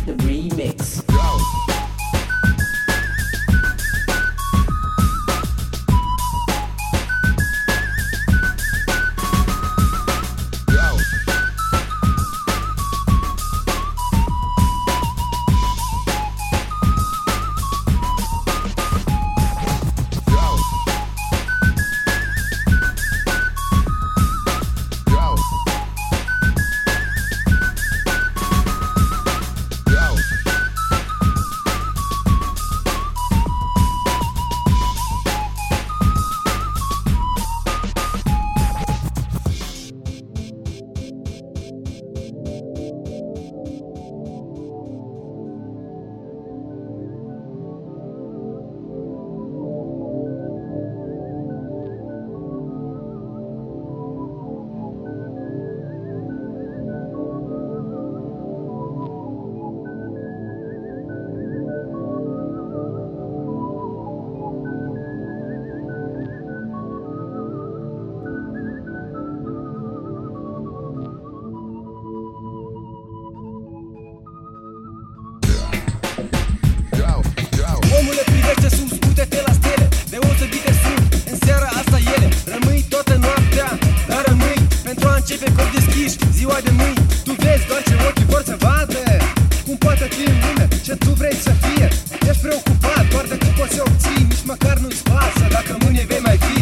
The remix. Omule, privește sus, uite-te la stele, deosebite sunt în seara asta ele. Rămâi toată noaptea, dar rămâi pentru a începe cop deschiși ziua de mâini. Tu vezi doar ce ochii vor să vadă, cum poate fi în lume ce tu vrei să fie. Ești preocupat doar de cât poți să obții, nici măcar nu-ți pasă dacă mâine vei mai fi.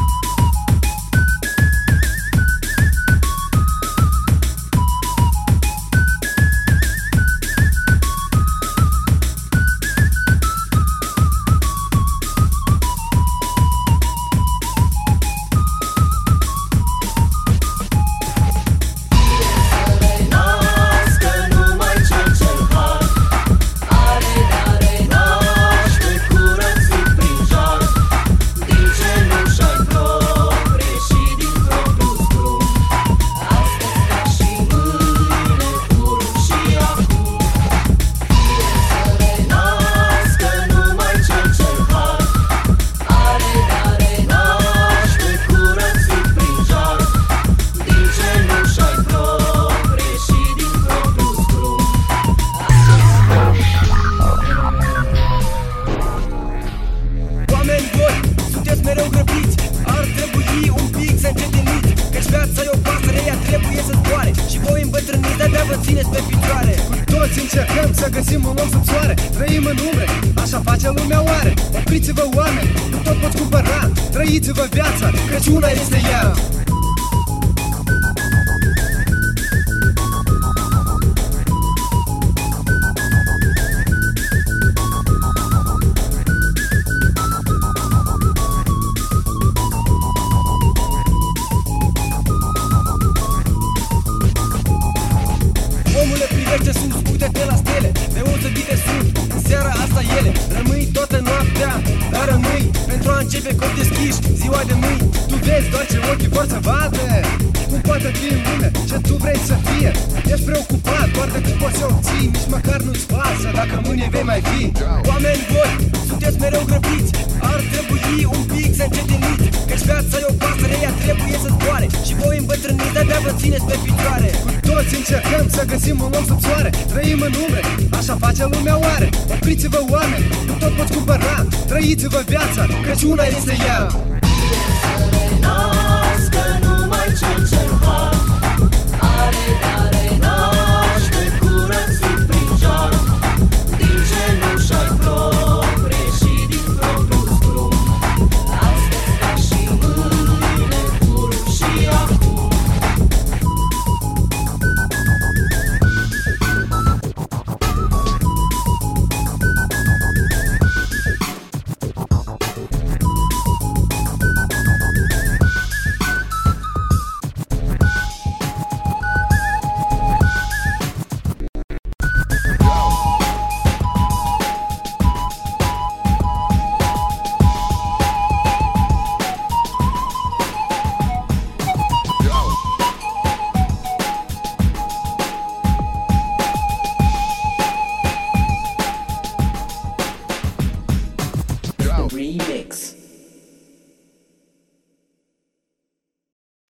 Mereu grăbiți, ar trebui un pic să încetiniți, căci viața e o pasăre, ea trebuie să zboare și voi îmbătrâniți, de-abia vă țineți pe picioare. Cu toți încercăm să găsim un om sub soare, trăim în umbre, așa face lumea oare. Opriți-vă oameni, nu tot poți cumpăra, trăiți-vă viața, căci una este ea. Omule, privește sus, uite-te la stele, deosebite sunt în seara asta ele. Rămâi toată noaptea, dar rămâi pentru a începe cop deschiși ziua de mâini. Tu vezi doar ce ochii vor să vadă, cum poate fi în lume ce tu vrei să fie. Ești preocupat doar de cât poți să obții, nici măcar nu-ți pasă dacă mâine vei mai fi. Oameni voi, sunteți mereu grăbiți, ar trebui un pic să încetiniți, căci viața e o pasăre, ea trebuie să zboare și voi îmbătrâniți, de-abia vă țineți pe picioare. Cu toți încercăm să găsim un om sub soare, trăim în umbre, așa face lumea oare. Opriți-vă oameni, nu tot poți cumpăra, trăiți-vă viața, căci una este ea. Nască numai cel ce-n har are, are naște curățit prin jar, din cenușă-i proprie și din propriul scrum. Astăzi ca și mâine, curând și acum. Remix.